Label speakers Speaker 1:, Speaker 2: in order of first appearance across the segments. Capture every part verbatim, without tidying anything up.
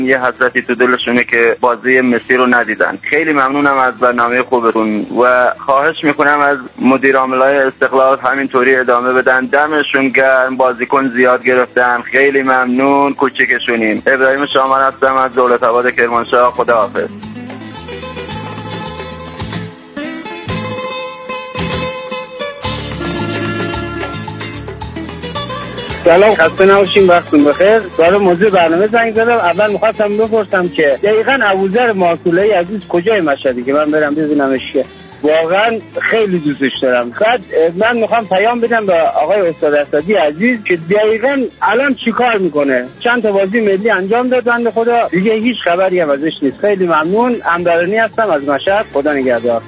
Speaker 1: یه حسرتی تو دلشونه که بازی مسی رو ندیدن. خیلی ممنونم از برنامه خوبتون و خواهش میکنم از مدیر عاملای استقلال همینطوری ادامه بدن. دمشون گرم، بازیکن زیاد گرفتن. خیلی ممنون، کوچیکشونیم. ابراهیم شامان هستم از دولت‌آباد کرمانشاه. خداحافظ.
Speaker 2: سلام، خسته نباشین، وقتتون بخیر. برای موضوع برنامه زنگ زدم. اول می‌خواستم بپرسم که دقیقاً ابوذر ماکوله‌ای عزیز کجای مشهدی که من برم ببینمش، که واقعا خیلی دوستش دارم. بعد من میخوام پیام بدم به آقای استاد اسدی عزیز که دقیقاً الان چیکار میکنه. چند تا بازی ملی انجام داد بنده خدا، دیگه هیچ خبری هم ازش نیست. خیلی ممنون. امرانی هستم از مشهد. خدا نگهدار.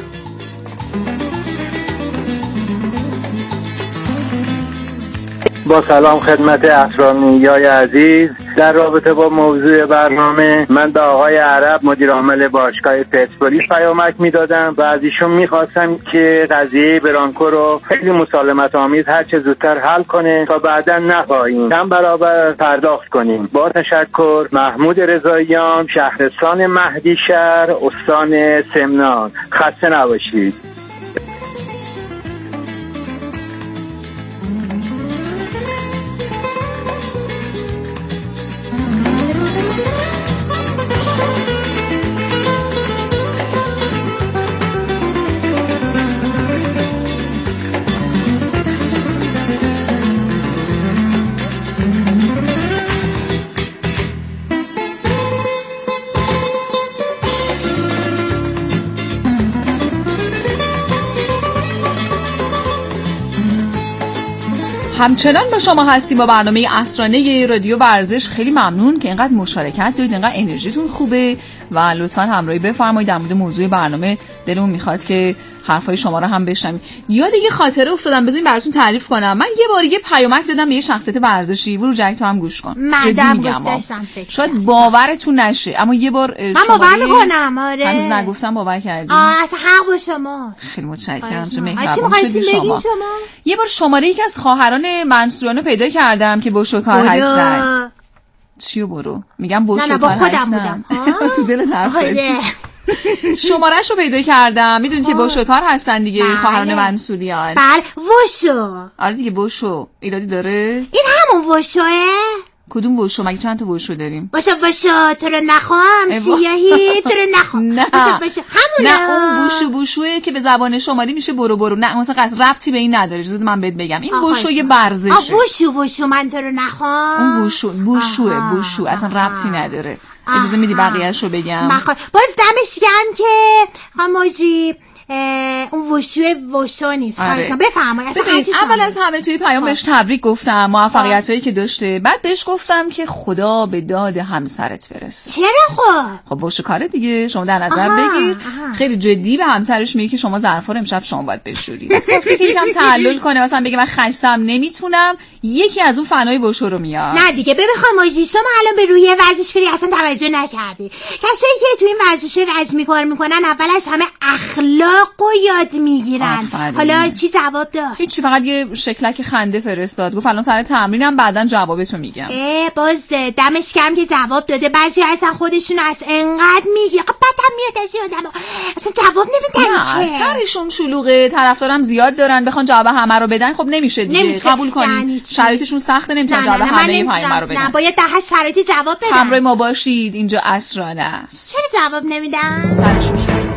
Speaker 3: با سلام خدمت اسرانیای عزیز، در رابطه با موضوع برنامه من به آقای عرب مدیر عامل باشگاه پرسپولیس پیامک میدادم و از ایشون میخواستم که قضیه برانکو رو خیلی مسالمت آمیز هر چه زودتر حل کنه تا بعدا نخواهیم کم برابر پرداخت کنیم. با تشکر. محمود رضاییان، شهرستان مهدی شهر، استان سمنان. خسته نباشید.
Speaker 4: همچنان با شما هستیم با برنامه عصرانه رادیو ورزش. خیلی ممنون که اینقدر مشارکت دارید، اینقدر انرژیتون خوبه و لطفاً همراهی بفرمایید. در مورد موضوع برنامه دلمون میخواد که حرفای شما رو هم بشنویم. یاد یه خاطره افتادم، بذارین براتون تعریف کنم. من یه بار یه پیامک دادم به یه شخصیت ورزشی. ورو جنگ تو هم گوش کن.
Speaker 5: مدام گوش داشتم.
Speaker 4: شاید باورتون نشه اما یه بار
Speaker 5: من باور میکنم. آره
Speaker 4: هنوز نگفتم باور کردیم.
Speaker 5: آه اصلا حق با شما.
Speaker 4: خیلی متشکرم، چه مهربون شدید شما.
Speaker 5: شما
Speaker 4: یه بار شماره یکی از خواهران منصوریان رو پیدا کردم که بوشوکار هستن. چیو برو میگم بوشوکار هستن. تو دل حرف شماره‌اش رو پیدا کردم. میدونید که بوشوکار هستن دیگه. بله. خواهران منصوریان.
Speaker 5: بله وشو.
Speaker 4: آره دیگه وشو. ایرادی داره؟
Speaker 5: این همون وشوه؟
Speaker 4: کدوم وشو؟ مگه چند تا وشو داریم؟
Speaker 5: وشو وشو تو رو نخوام سیاهی تو رو نخوام.
Speaker 4: نه
Speaker 5: وشو وشو همونه.
Speaker 4: نه اون وشو وشوه که به زبان شمالی میشه برو برو. نه مثلا قصد ربطی به این نداره. زود من بهت بگم این وشو یه ورزشه.
Speaker 5: آ وشو وشو من تو رو نخوام.
Speaker 4: اون وشو وشوه وشو اصلا ربطی نداره. اجازه میدی بقیه‌اشو بگم؟
Speaker 5: باز دمش گرم که خاموجی اون وشوه وشو نیست.
Speaker 4: آره.
Speaker 5: بفرمایید.
Speaker 4: اول از همه توی پیام بهش تبریک گفتم موفقیتایی که داشته. بعد بهش گفتم که خدا به داد همسرت برسه.
Speaker 5: چرا خب؟
Speaker 4: خب وشو کاره دیگه شما در نظر آها. بگیر آها. خیلی جدی به همسرش میگه که شما ظرفا رو امشب شما باید بشوری. گفته که یکم تعلل کنه، مثلا بگه من خستم نمیتونم، یکی از اون فنای وشو رو میاد.
Speaker 5: نه دیگه ببین خاموشی، شما الان به روی ورزشکاری اصلا توجه نکردی. کسایی که تو این ورزش رزمی کار میکنن اولش همه اخلاق و یاد میگیرن. حالا چی جواب داد؟
Speaker 4: هیچی، فقط یه شکلک خنده فرستاد. گفت الان سر تمرینم بعدن جوابتو میگم.
Speaker 5: اه باز دمش گرم که جواب داده. بعضی اصلا خودشون از انقدر میگه بعدم میاد از آدم اصلا جواب نمیدن.
Speaker 4: نه سرشون شلوغه، طرفدارم زیاد دارن، بخوان جواب همه رو بدن خب نمیشه دیگه. نمیشه. قبول کنید شرایطشون سخته، نمیتونن جواب همه این پیام رو بدن.
Speaker 5: نه باید ده شرایطی جواب بدن.
Speaker 4: همراه ما باشید، اینجا اسرانه است.
Speaker 5: چرا جواب نمیدن؟
Speaker 4: سرشون شلوغه.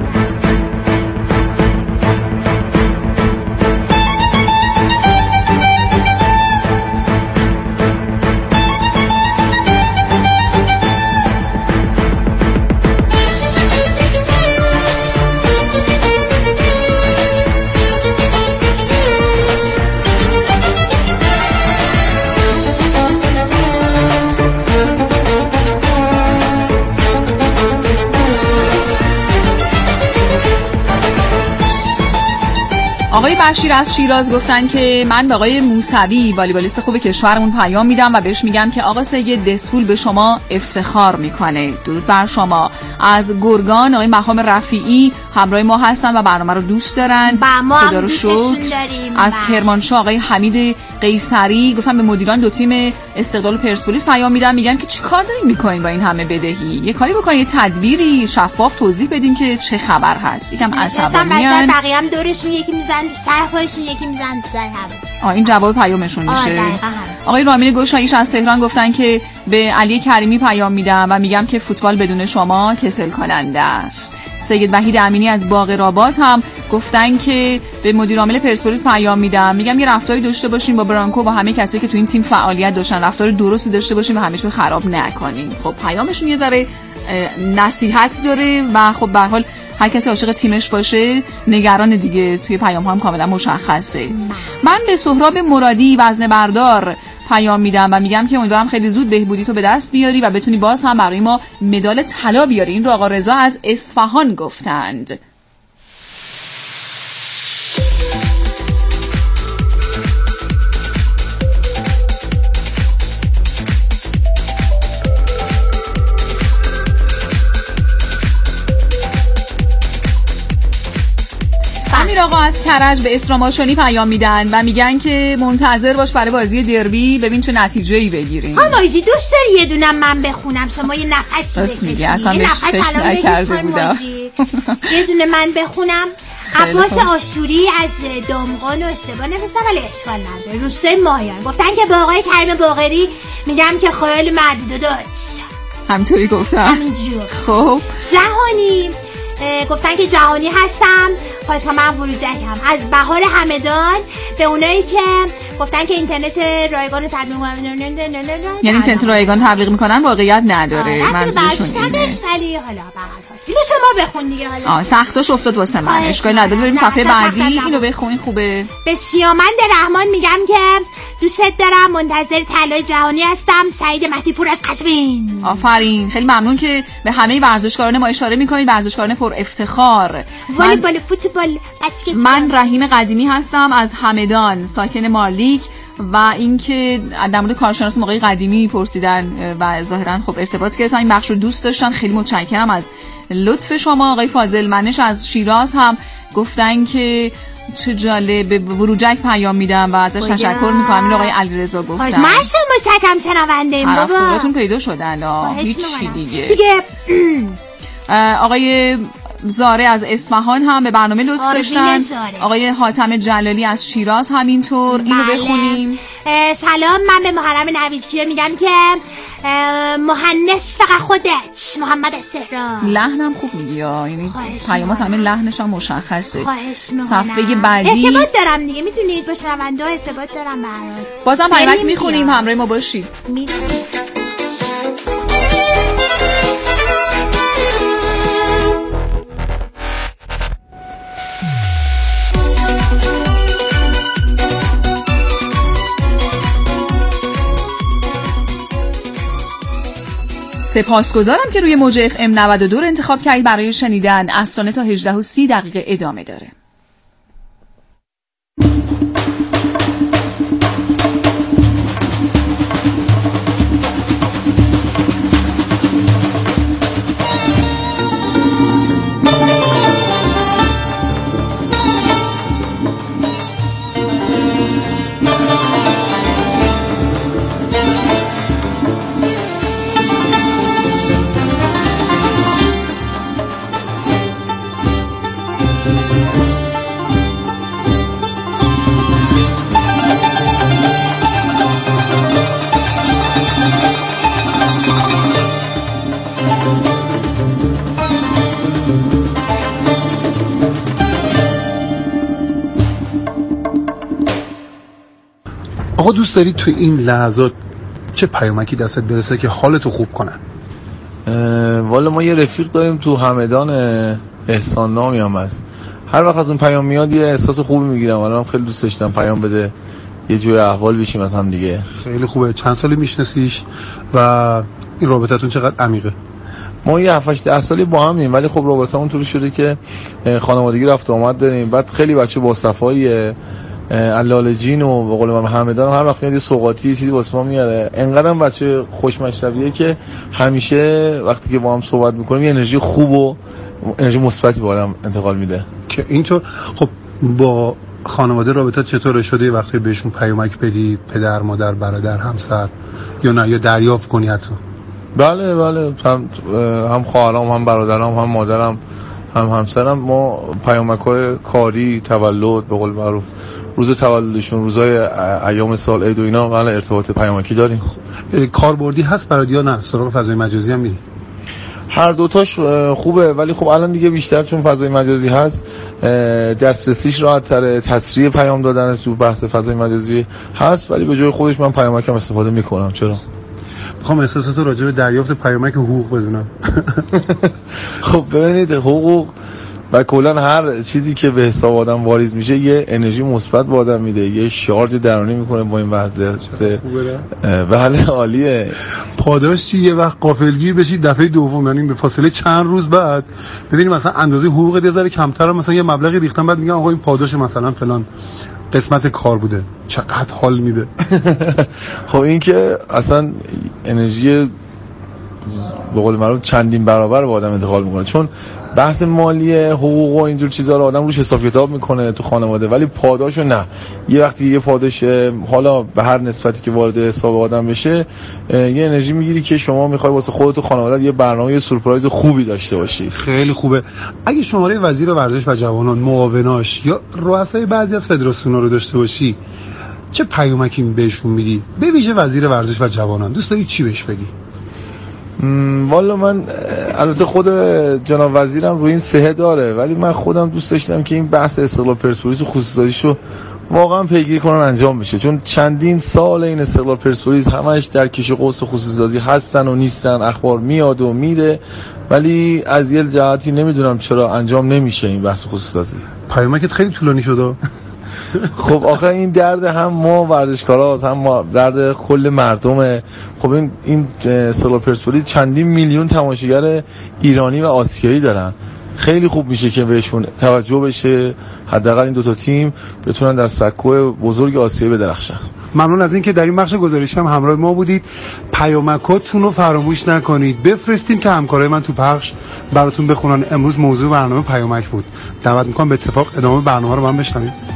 Speaker 4: آقای بشیر از شیراز گفتن که من به آقای موسوی والیبالیست خوب کشورمون پیام میدم و بهش میگم که آقا سید دسپول به شما افتخار میکنه. درود بر شما. از گرگان آقای مقام رفیعی همراه ما هستن و برنامه رو دوست دارن. خدا رو شکر. از کرمانشاه آقای حمید قیصری گفتن به مدیران دو تیم استقلال پرسپولیس پیام میدم، میگن که چیکار دارین میکنین با این همه بدهی؟ یه کاری بکنین، یه تدبیری شفاف توضیح بدین که چه خبر هست. یکم عصبانیان،
Speaker 5: بقیه هم دورشون یکی میزنن تو سر خودشون، یکی میزنن تو سر هم.
Speaker 4: آ این جواب پیامشون میشه. آقای رامین گوشاییش از تهران گفتن که به علی کریمی پیام میدم و میگم که فوتبال بدون شما کسل کننده است. سید وحید امینی از باغ رابات هم گفتن که به مدیر عامل پرسپولیس پیام میدم، میگم یه رفتاری داشته باشین با برانکو، با همه کسایی که تو این تیم فعالیت داشتن، رفتار درستی داشته باشین و همیشه خراب نکنین. خب پیامشون یه ذره نصیحت داره و خب به هر حال هر کسی عاشق تیمش باشه نگران دیگه، توی پیام هم کاملا مشخصه. من به سهراب مرادی وزنه بردار پیام میدم و میگم که امیدوارم خیلی زود بهبودی تو به دست بیاری و بتونی باز هم برای ما مدال طلا بیاری. این رو آقا رضا از اصفهان گفتند. امیر آقا از کرج به اسراماشانی پیام میدن و میگن که منتظر باش برای بازی دربی، ببین چه نتیجه‌ای بگیریم.
Speaker 5: ها ماجی دوست داری یه دونم من بخونم، شما یه نفسی بکشی.
Speaker 4: میگه اصلا بهش فکر نکرده بودم.
Speaker 5: یه دونه من بخونم. عباس آشوری از دامغان و اشتباه نوشتم ولی اشکال نداره. روستای ماهیان گفتن که با آقای کریم باقری میگم که خیال مردی داشت.
Speaker 4: همینطوری گفتم.
Speaker 5: همینجور.
Speaker 4: خب
Speaker 5: جهانی گفتن که جهانی هستم، پاشا من وروجکم. از بهار همدان به اونایی که گفتن که اینترنت رایگان رو تبلیغ میکنن،
Speaker 4: یعنی اینترنت رایگان تبلیغ میکنن واقعیت نداره، منظورشون اینه.
Speaker 5: ولی حالا به هر حال اینو شما بخون دیگه. حالا
Speaker 4: آ سختش افتاد واسه من، اشکال نداره. بذار بریم صفحه بعدی اینو بخونین خوبه.
Speaker 5: به سیامند رحمان میگم که دوستت دارم، منتظر طلای جهانی هستم. سعید مهدی پور از قزوین.
Speaker 4: آفرین، خیلی ممنون که به همه ورزشکاران ما اشاره میکنید، ورزشکاران پر افتخار.
Speaker 5: والیبال، فوتبال، بسکتبال.
Speaker 4: من رحیم قدیمی هستم از همدان، ساکن مارلیک و اینکه در مورد کارشناس موقعی قدیمی پرسیدن و ظاهرا خب ارتباط گرفتن، این بخش رو دوست داشتن. خیلی متشکرم از لطف شما. آقای فاضل منش از شیراز هم گفتن که چه جالب، به وروجک پیام میدم و ازش تشکر میکنم. این آقای علیرضا گفتن.
Speaker 5: من متشکرم شنونده ما.
Speaker 4: طرفداراتون پیدا شدن ها، هیچ چی دیگه.
Speaker 5: دیگه
Speaker 4: آقای زاره از اصفهان هم به برنامه لطف داشتن. آقای حاتم جلالی از شیراز همینطور. اینو
Speaker 5: بله.
Speaker 4: بخونیم.
Speaker 5: سلام، من به محرم نویدکیه میگم که مهندس فقط خودت، محمد از تهران.
Speaker 4: لحنم خوب میگی، یعنی پیامات همه لحنش هم مشخصه. صفحه بعدی
Speaker 5: ارتباط دارم دیگه، میدونید با شنونده ارتباط دارم. برای
Speaker 4: بازم پیامک میخونیم، همراه ما باشید. سپاسگزارم که روی موج اف ام نود و دو انتخاب کردید برای شنیدن. اسرانه تا هجده و سی دقیقه ادامه داره.
Speaker 6: آقا دوست داری تو این لحظات چه پیامکی دستت برسه که حالتو خوب کنه؟
Speaker 7: والا ما یه رفیق داریم تو همدان، احسان نامی هم هست. هر وقت از اون پیام میاد یه احساس خوبی میگیرم. الان خیلی دوست داشتم پیام بده، یه جوی احوال بشیم از هم دیگه.
Speaker 6: خیلی خوبه. چند سالی میشناسیش و این رابطتون چقدر عمیقه؟
Speaker 7: ما یه هفت ده سالی با همیم، ولی خب رابطه‌مون طوری شده که خانوادگی رفت و آمد داریم. بعد خیلی بچه با صفاییه، علالجین و به قول من همدان هر وقت میاد یه سوغاتی چیزی واسه ما میاره. انقدرم بچه خوش مشربیه که همیشه وقتی که با هم صحبت میکنیم یه انرژی خوب و انرژی مثبتی به آدم انتقال میده. که
Speaker 6: اینطور خب با خانواده رابطه چطوره شده؟ وقتی بهشون پیامک بدی، پدر، مادر، برادر، همسر، یا نه یا دریافت کنی حتی؟
Speaker 7: بله بله، هم هم خواهرام، هم برادرام، هم مادرم، هم همسرم، ما پیامک‌های کاری، تولد، به قول معروف روز تولدشون، روزای ایام سال، عید و اینا، قبل ارتباط پیامکی داریم.
Speaker 6: کاربردی هست برات یا نه؟ سراغ فضای مجازی هم میری؟
Speaker 7: هر دوتاش خوبه، ولی خب الان دیگه بیشتر چون فضای مجازی هست دسترسیش راحت تره، تسریع پیام دادن تو بحث فضای مجازی هست، ولی به جای خودش من پیامکم استفاده میکنم. چرا؟
Speaker 6: میخوام احساساتو راجع به دریافت پیامک حقوق بدونم.
Speaker 7: خب ببینید، حقوق و کلا هر چیزی که به حساب آدم واریز میشه یه انرژی مثبت به آدم میده، یه شارژ درونی میکنه با این وضع. بله عالیه.
Speaker 6: پاداش چی؟ یه وقت غافلگیر بشی دفعه دوم، یعنی به فاصله چند روز بعد ببینیم مثلا اندازه حقوق یه ذره کمتره، مثلا یه مبلغی ریختن، بعد میگن آقا این پاداش مثلا فلان قسمت کار بوده. چقدر حال میده.
Speaker 7: خب این که اصلا انرژی به قول معروف چندین برابر به آدم انتقال میکنه، چون بحث مالی، حقوق و اینجور چیزا رو آدم روش حساب کتاب میکنه تو خانواده، ولی پاداشو نه. یه وقتی یه پاداش حالا به هر نسبتی که وارد حساب آدم بشه یه انرژی میگیری که شما میخوای واسه خودت و خانواده‌ت یه برنامه، یه سورپرایز خوبی داشته باشی.
Speaker 6: خیلی خوبه. اگه شماره وزیر ورزش و جوانان، معاوناش یا رؤسای بعضی از فدراسیون‌ها رو داشته باشی، چه پیامکی بهشون میدی؟ به ویژه وزیر ورزش و جوانان دوست داری چی بهش بگی؟
Speaker 7: والا من البته خود جناب وزیرم روی این صحه داره، ولی من خودم دوست داشتم که این بحث استقلال پرسپولیس و خصوصیاتیشو واقعا پیگیری کنن، انجام بشه، چون چندین سال این استقلال پرسپولیس همش در کش قوس خصوصیاتی هستن و نیستن، اخبار میاد و میره، ولی از یه جهتی نمیدونم چرا انجام نمیشه این بحث خصوصیاتی.
Speaker 6: پیامکت خیلی طولانی شده.
Speaker 7: خب آخه این درد هم ما ورزشکاراست، هم ما درد کل مردمه. خب این این استقلال پرسپولیس چندین میلیون تماشاگر ایرانی و آسیایی دارن، خیلی خوب میشه که بهشون توجه بشه، حداقل این دو تا تیم بتونن در سکوی بزرگ آسیایی بدرخشن.
Speaker 6: ممنون از این که در این بخش گزارش هم همراه ما بودید. پیامکاتون رو فراموش نکنید، بفرستین که همکارای من تو پخش براتون بخونن. امروز موضوع برنامه پیامک بود. دعوت میکنم به اتفاق ادامه برنامه رو من بشنوید.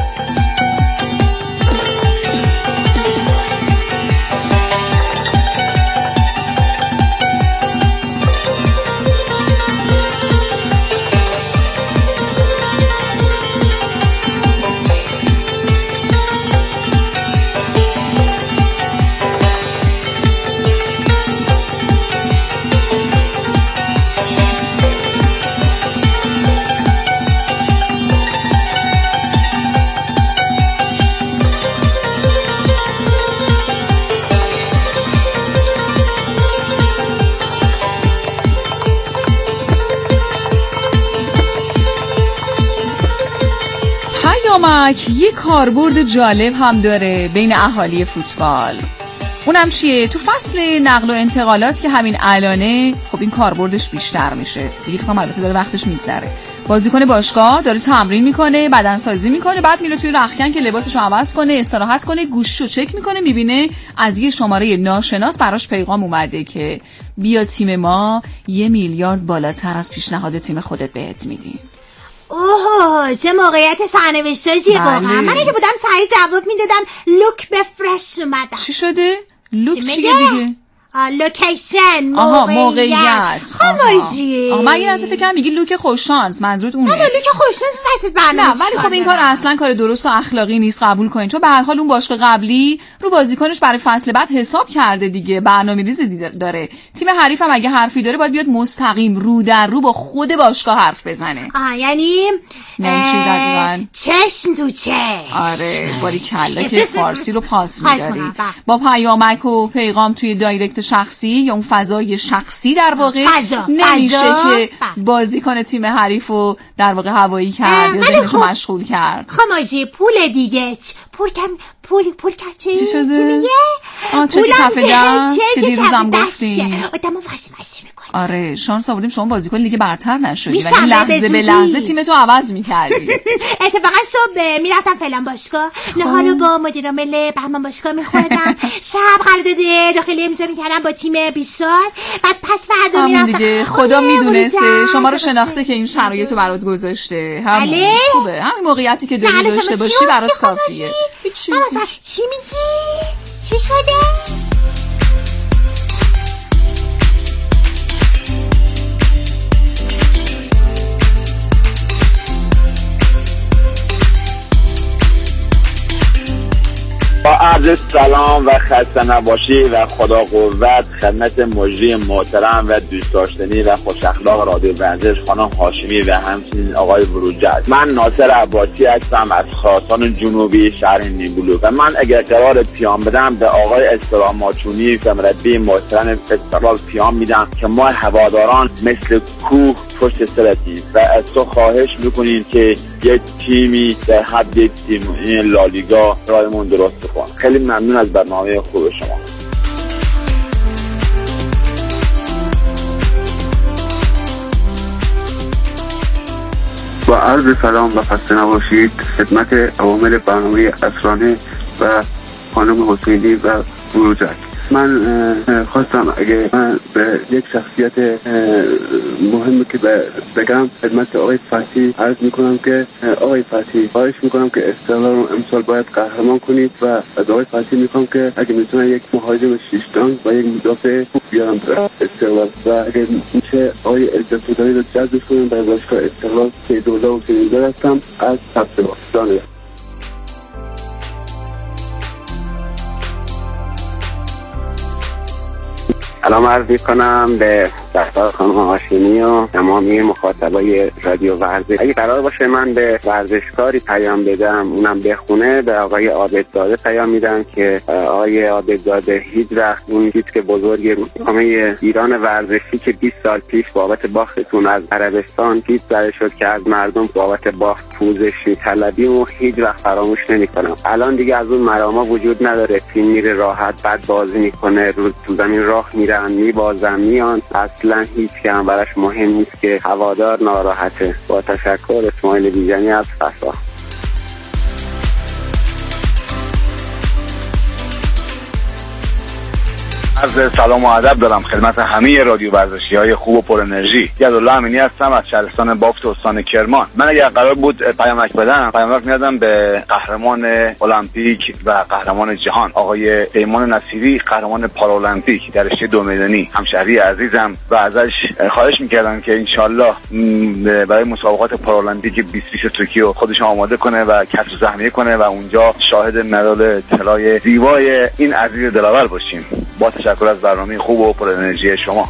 Speaker 4: یه کاربرد جالب هم داره بین اهالی فوتبال. اونم چیه؟ تو فصل نقل و انتقالات که همین الانه، خب این کاربردش بیشتر میشه دیگه. فکر کنم البته داره وقتش میگذره. بازیکن باشگاه داره تمرین میکنه، بدن سازی میکنه، بعد میره توی رختکن که لباسشو عوض کنه، استراحت کنه، گوششو چک میکنه، میبینه از یه شماره ناشناس براش پیغام اومده که بیا تیم ما یه میلیارد بالاتر از پیشنهاد تیم خودت بهت میدیم.
Speaker 5: اوه چه موقعیت سرنوشتاجیه واقعا. من اگه بودم سریع جواب میدادم لوک بفرش اومدم.
Speaker 4: چی شده؟ لوک چیه دیگه؟
Speaker 5: لوکیشن، موقعیت.
Speaker 4: آها موقعیت.
Speaker 5: خاموشی.
Speaker 4: آها من این اصلا فکر کنم میگی لوک خوششانس، منظورت اونه.
Speaker 5: نه لوک خوششانس فصل برنامه.
Speaker 4: نه ولی خب این کار اصلا کار درست و اخلاقی نیست، قبول کنین، چون به هر حال اون باشگاه قبلی رو بازیکنش برای فصل بعد حساب کرده دیگه، برنامه‌ریزی داره. تیم حریف هم اگه حرفی داره باید بیاد مستقیم رو در رو با خود باشگاه حرف بزنه.
Speaker 5: آها یعنی
Speaker 4: اه...
Speaker 5: چشم تو چشم.
Speaker 4: آره باری کلا که فارسی رو پاس می‌داری. با پیامک و پیغام توی دایرکت شخصی یا اون فضای شخصی در واقع
Speaker 5: فضا.
Speaker 4: نمیشه
Speaker 5: فضا.
Speaker 4: که بازیکن تیم حریف رو در واقع هوایی کرد یا ذهنشو
Speaker 5: خب.
Speaker 4: مشغول کرد.
Speaker 5: خماجی پول دیگه پول کم پول پول کچه
Speaker 4: چی شده؟
Speaker 5: میگه؟
Speaker 4: آه چه که کف دست که دیروزم گفتیم
Speaker 5: آدمو وسوسه میکنه.
Speaker 4: آره شانس آوردیم شما بازیکن لیگ برتر نشدی
Speaker 5: میشم
Speaker 4: ولی لحظه به لحظه تیمتو عوض میکردی.
Speaker 5: اتفاقا صبح میرفتم فعلا باشگاه نهار رو با مدیر عامل بهمن باشگاه میخوردم، شب قرارداد داخلی امضا میکردم با تیم بیست سال، بعد پس فردا میرفتم
Speaker 4: دیگه. خدا میدونسته شما رو شناخته که این شرایطو برات گذاشته. همین خوبه، همین موقعیتی که داری داشته باشی برات کافیه.
Speaker 5: چی چی میگی؟ چی شده؟
Speaker 1: با عرض سلام و خسته نباشی و خدا قوت خدمت مجری محترم و دوست داشتنی و خوش اخلاق رادیو ورزش خانم هاشمی و همچنین آقای بروجرد. من ناصر عباسی هستم از خراسان جنوبی شهر نیمبلو و من اگر قرار پیام بدم به آقای استقلال ماچونی و مربی محترم استقلال پیام میدم که ما هواداران مثل کوه پشت سرتی و از تو خواهش میکنیم که یک تیمی در حد یک تیم این لالیگا رایمون درست کن. خیلی ممنون از برنامه خوب شما.
Speaker 8: با عرض سلام و خسته نباشید خدمت عوامل برنامه اسرانه و خانم حسینی و بروجرد. من خواستم اگه من به یک شخصیت مهمی که بگم خدمت آقای فتحی عرض میکنم که آقای فتحی خواهش میکنم که استقلال رو امسال باید قهرمان کنید و از آقای فتحی میخوام که اگه میتونن یک مهاجم شیشتان و یک مدافع خوب بیارم به استقلال و اگه میشه آقای عزت‌اللهی رو جذب کنیم برای باشگاه استقلال. سیدالله حسینی هستم از تبلیغات.
Speaker 9: سلام عرض کنم به دفتر خانم هاشمی و تمامی مخاطبای رادیو ورزش. اگه قرار باشه من به ورزشکاری پیام بدم اونم بخونه به آقای عابدزاده پیام میدم که آقای عابدزاده هیچ وقت اون دیسک بزرگ روزنامه ایران ورزشی که بیست سال پیش بابت باختتون از عربستان پیش زده شد که از مردم بابت باخت پوزش می‌طلبیم و هیچ وقت فراموش نمی‌کنم. الان دیگه از اون مراما وجود نداره، تیم میره راحت بعد بازی میکنه رو تو زمین راه میرن میبازن میان، اصلا هیچ که هم براش مهم نیست که هوادار ناراحته. با تشکر، اسماعیل بیژنی از فسا.
Speaker 1: عرض سلام و ادب دارم خدمت همه رادیو ورزشی‌های خوب و پر انرژی. یادالله امینی هستم از شهرستان بافت استان کرمان. من اگر قرار بود پیامک بدم پیامک میدادم به قهرمان المپیک و قهرمان جهان آقای پیمان نصیری، قهرمان پارالمپیک در رشته دو میدانی، همشهری عزیزم، و ازش خواهش میکردم که انشالله برای مسابقات پارالمپیک بیست بیست توکیو خودش آماده کنه و کسب سهمیه کنه و اونجا شاهد مدال طلای زیبای این عزیز دلاور باشیم. با تشکر از برنامه خوب و پر انرژی شما.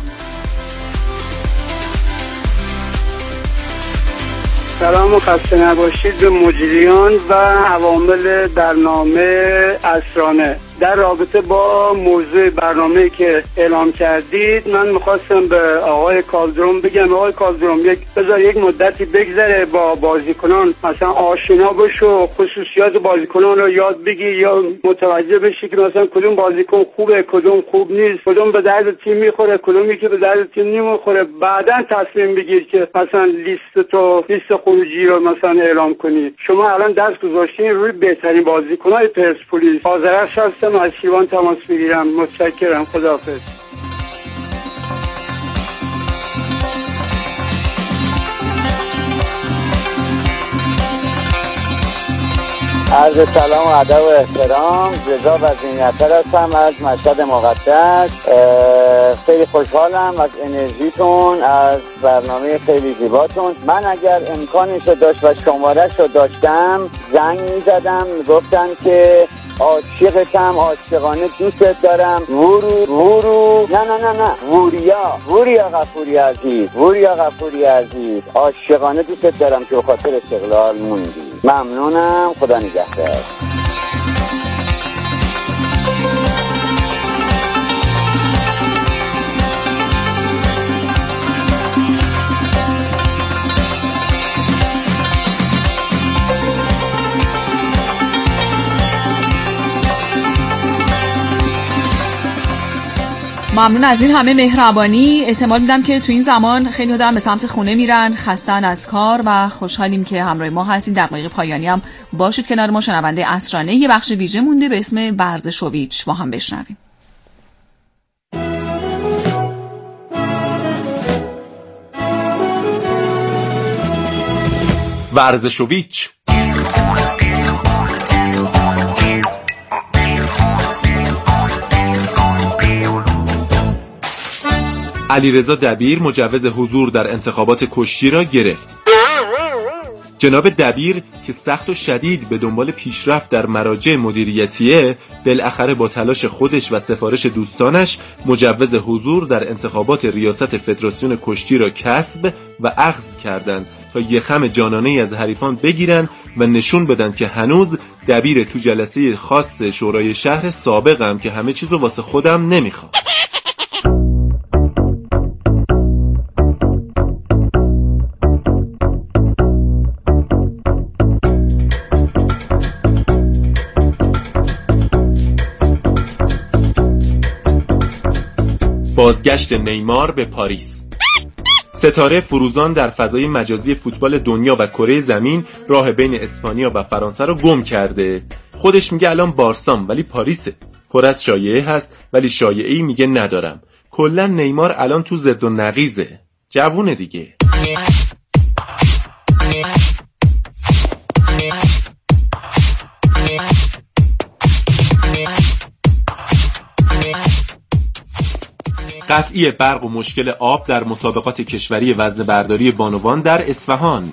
Speaker 2: سلام و خسته نباشید به مجریان و عوامل برنامه اسرانه. در رابطه با موضوع برنامه که اعلام کردید من میخواستم به آقای کالدروم بگم آقای کالدروم یک بذار یک مدتی بگذره با بازیکنان مثلا آشنا بشو، خصوصیات بازیکنان رو یاد بگی یا متوجه بشی که مثلا کدوم بازیکن خوبه کدوم خوب نیست، کدوم به درد تیم میخوره کدومی که به درد تیم نمیخوره، بعداً تصمیم بگیر که مثلا لیست تو لیست خروجی رو مثلا اعلام کنی. شما الان دست گذاشتین روی بهترین بازیکن‌های پرسپولیس. حاضر هستم از شیوان تماس بگیرم. متشکرم. خداحافظ.
Speaker 3: عرض سلام و ادب و احترام. رضا وزینی‌تر هستم از مشهد مقدس. خیلی خوشحالم از انرژیتون، از برنامه خیلی زیباتون. من اگر امکانش داشت و شمارش رو داشتم زنگ میزدم میگفتن که عاشقتم، عاشقانه دوستت دارم، ورو ورو نه نه نه نه وریا وریا غفوری عزیز، وریا غفوری عزیز، عاشقانه دوستت دارم که به خاطر استقلال موندی. ممنونم. خدا نگهدار.
Speaker 4: ممنون از این همه مهربانی. احتمال میدم که تو این زمان خیلی ها دارن به سمت خونه میرن، خستن از کار و خوشحالیم که همراه ما هستید. دقایق پایانی هم باشید کنار ما. شنونده اسرانه یه بخش ویژه مونده به اسم ورزشویچ، با هم بشنویم.
Speaker 10: ورزشویچ. علیرضا دبیر مجوز حضور در انتخابات کشتی را گرفت. جناب دبیر که سخت و شدید به دنبال پیشرفت در مراجع مدیریتیه، بالاخره با تلاش خودش و سفارش دوستانش مجوز حضور در انتخابات ریاست فدراسیون کشتی را کسب و اخذ کردند تا یه خم جانانه از حریفان بگیرن و نشون بدن که هنوز دبیر تو جلسه خاص شورای شهر سابقم که همه چیزو واسه خودم نمیخوام. بازگشت نیمار به پاریس. ستاره فروزان در فضای مجازی فوتبال دنیا و کره زمین راه بین اسپانیا و فرانسه رو گم کرده. خودش میگه الان بارسام ولی پاریسه. پر از شایعه هست ولی شایعه‌ای میگه ندارم. کلا نیمار الان تو ضد و نقیضه. جوونه دیگه. قطعی برق و مشکل آب در مسابقات کشوری وزنه برداری بانوان در اصفهان.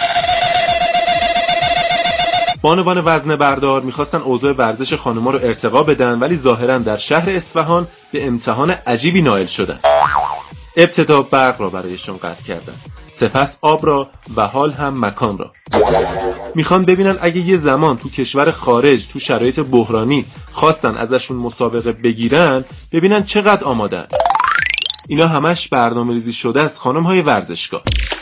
Speaker 10: بانوان وزنه بردار میخواستن اوضاع ورزش خانوما رو ارتقا بدن ولی ظاهرا در شهر اصفهان به امتحان عجیبی نائل شدن. ابتدا برق را برایشون قطع کردن، سپس آب را و حال هم مکان را. میخوان ببینن اگه یه زمان تو کشور خارج تو شرایط بحرانی خواستن ازشون مسابقه بگیرن، ببینن چقدر آمادن. اینا همش برنامه ریزی شده از خانم های ورزشکار.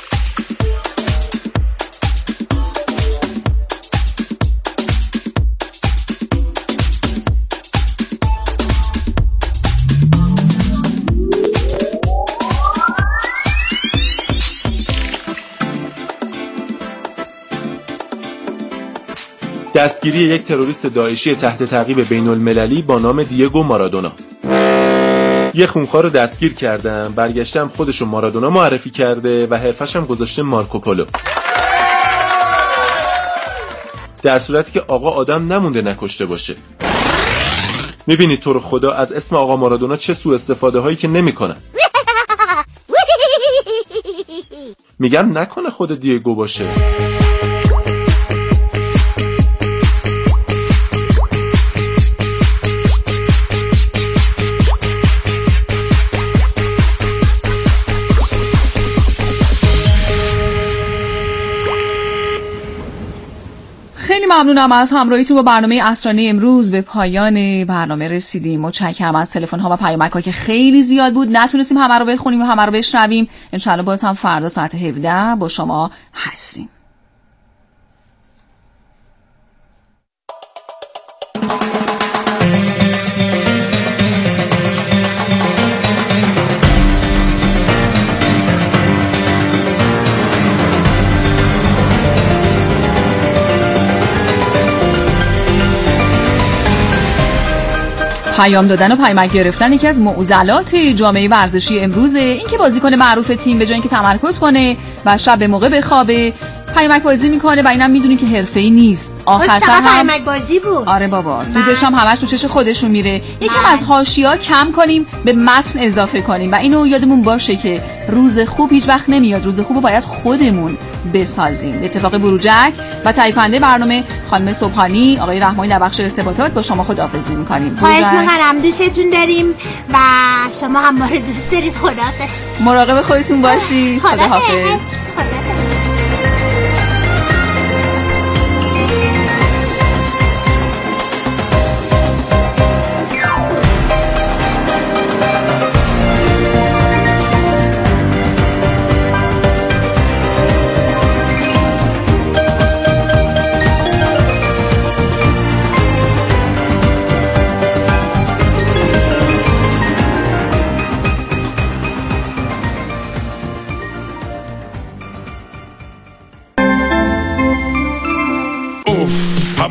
Speaker 10: دستگیری یک تروریست داعشی تحت تعقیب بین المللی با نام دیگو مارادونا. یه خونخوار رو دستگیر کردم، برگشتم خودشو مارادونا معرفی کرده و حرفش هم گذاشته مارکوپولو. در صورتی که آقا آدم نمونده نکشته باشه. میبینید تو رو خدا از اسم آقا مارادونا چه سوء استفاده هایی که نمی کنن. میگم نکنه خود دیگو باشه.
Speaker 4: خیلی ممنونم از همراهیتون با برنامه اسرانه امروز. به پایان برنامه رسیدیم. متشکرم از تلفن ها و پیامک ها که خیلی زیاد بود، نتونستیم همه رو بخونیم و همه رو بشنویم. انشالله باز هم فردا ساعت هفده با شما هستیم. پیام دادن و پیامک گرفتن یکی از معضلات جامعه ورزشی امروزه. این که بازیکن معروف تیم به جای اینکه تمرکز کنه و شب به موقع بخوابه پیامک بازی میکنه و اینم میدونی که حرفه‌ای نیست. آخر سر هم
Speaker 5: پیامک بازی بود.
Speaker 4: آره بابا، دودش هم همش تو چش خودشون میره. یکم از حاشیه‌ها کم کنیم، به متن اضافه کنیم و اینو یادمون باشه که روز خوب هیچ وقت نمیاد. روز خوبو باید خودمون بسازیم. اتفاق بروجک و تایپنده برنامه خانم صبحانی، آقای رحمانی در بخش ارتباطات با شما خداحافظی می‌کنیم.
Speaker 5: خواهش می‌کنم، دوستتون داریم و شما هم ما رو دوست دارید. خداحافظ.
Speaker 4: مراقب خودتون باشید. خداحافظ.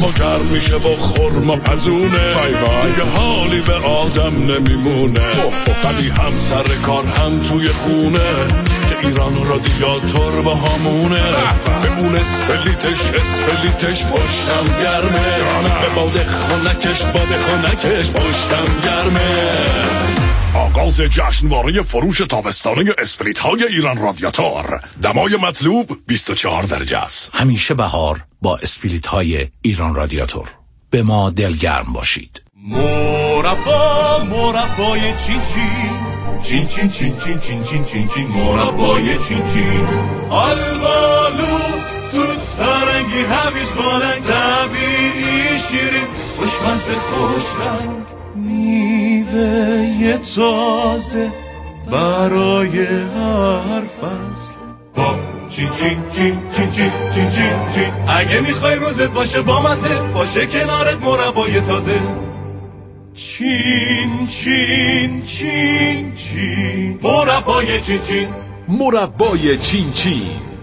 Speaker 11: هوا گرم میشه با خرما پزونه، دیگه حالی به آدم نمیمونه. ولی هم سر کار هم توی خونه که ایران رادیاتور با همونه. به اون اسپلیتش اسپلیتش پشتم گرمه، به باد خونکش باد خونکش پشتم گرمه. آغاز جشنواره فروش تابستانه اسپریت های ایران رادیاتور. دمای مطلوب بیست و چهار درجه است.
Speaker 12: همیشه بهار با اسپریت های ایران رادیاتور. به ما دلگرم باشید.
Speaker 13: مربا مربای چین چین چین چین چین چین چین چین چین مربای چین چین آلبالو توت فرنگی هویج بالنگ طبیعی شیرین خوشمزه خوش رنگ میوه تازه برای هر فصل با چین چین چین چین چین چین چین چین. اگه میخوای روزت باشه با مزه باشه کنارت مربای تازه چین چین چین چین مربای چین چین
Speaker 14: مربای چین چین.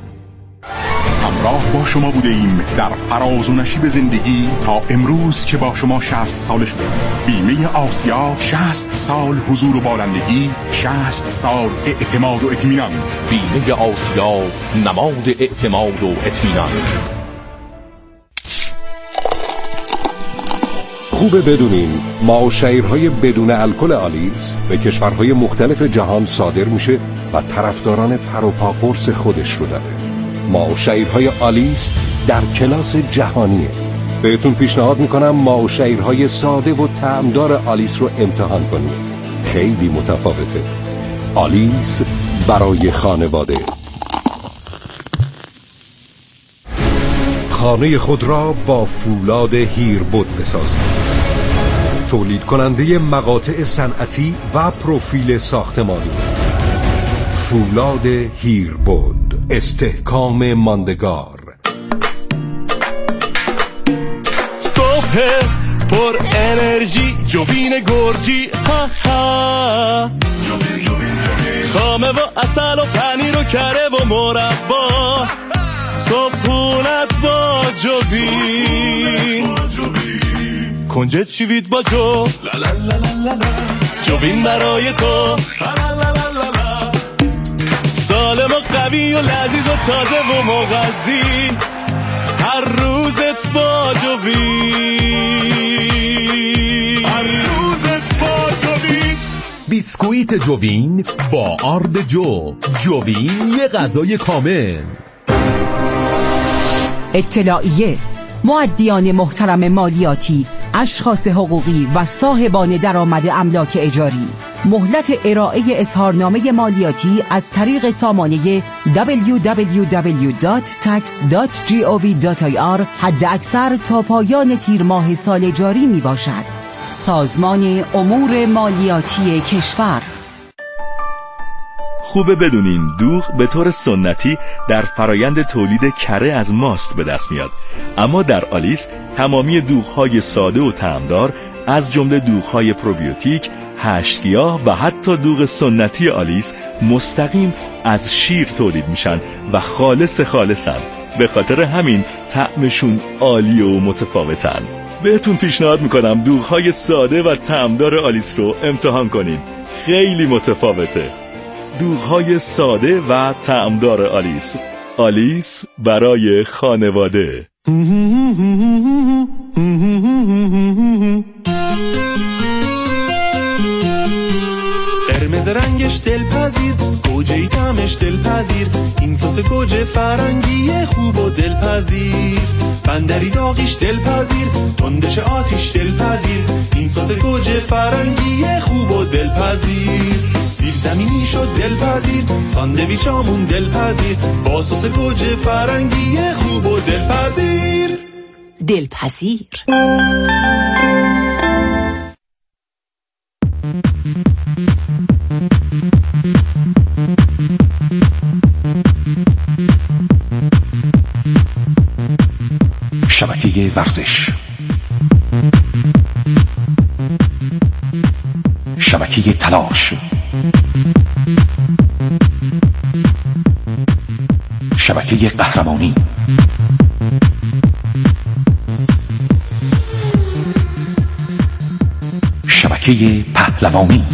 Speaker 15: همراه با شما بوده ایم در فراز و نشیب زندگی تا امروز که با شما شصت ساله شده. بیمه آسیا شصت سال حضور و بالندگی، شصت سال اعتماد و اطمینان.
Speaker 14: بیمه آسیا نماد اعتماد و اطمینان.
Speaker 16: خوبه بدونین معاشرهای بدون الکل آلیس به کشورهای مختلف جهان صادر میشه و طرفداران پر و پا قرص خودش رو داره. معاشرهای آلیس در کلاس جهانیه. بهتون پیشنهاد میکنم معاشرهای ساده و طعمدار آلیس رو امتحان کنید. خیلی متفاوته. آلیس برای خانواده. خانه خود را با فولاد هیربود بسازید. تولید کننده مقاطع صنعتی و پروفیل ساختمانی. فولاد هیربود، استحکام ماندگار.
Speaker 13: صبح پر انرژی جوین گرجی ها ها، خامه و اصل و پنیر و کره و مربا، صبحونت با جوین، کنجد شوید با جو، جوین برای تو، سالم و قوی و لذیذ و تازه و مغذی، هر روزت با جوین، هر روزت با جوین.
Speaker 14: بیسکویت جوین با آرد جو. جوین یه غذای کامل.
Speaker 17: اطلاعیه: مؤدیان محترم مالیاتی، اشخاص حقوقی و صاحبان درآمد املاک اجاری، مهلت ارائه اظهارنامه مالیاتی از طریق سامانه دبلیو دبلیو دبلیو دات تکس دات گاو دات آی آر حد اکثر تا پایان تیر ماه سال جاری می باشد. سازمان امور مالیاتی کشور.
Speaker 18: خوبه بدونین دوغ به طور سنتی در فرایند تولید کره از ماست به دست میاد، اما در آلیس تمامی دوغ‌های ساده و طعمدار از جمله دوغ‌های پروبیوتیک، هشت گیاه و حتی دوغ سنتی آلیس مستقیم از شیر تولید میشن و خالص خالصن. به خاطر همین طعمشون عالی و متفاوتن. بهتون پیشنهاد میکنم دوغ‌های ساده و طعمدار آلیس رو امتحان کنید. خیلی متفاوته. دوغ‌های ساده و طعمدار آلیس. آلیس برای خانواده.
Speaker 13: قرمز رنگش دلپذیر، گوجه‌ای طعمش دلپذیر، این سس گوجه فرنگی خوب و دلپذیر، بندری داغیش دلپذیر، تندش آتیش دلپذیر، این سس گوجه فرنگی خوب و دلپذیر، سیب زمینی شد دلپذیر، ساندویچامون دلپذیر، با سس گوجه فرنگی خوب و دلپذیر.
Speaker 17: دلپذیر.
Speaker 16: شبکه ورزش، شبکه تلاش، شبکه قهرمانی،
Speaker 12: شبکه پهلوانی،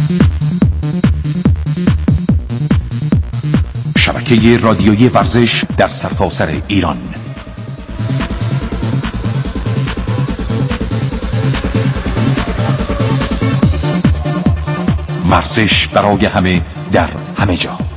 Speaker 12: شبکه رادیویی ورزش در سرتاسر ایران. ورزش برای همه در همه جا.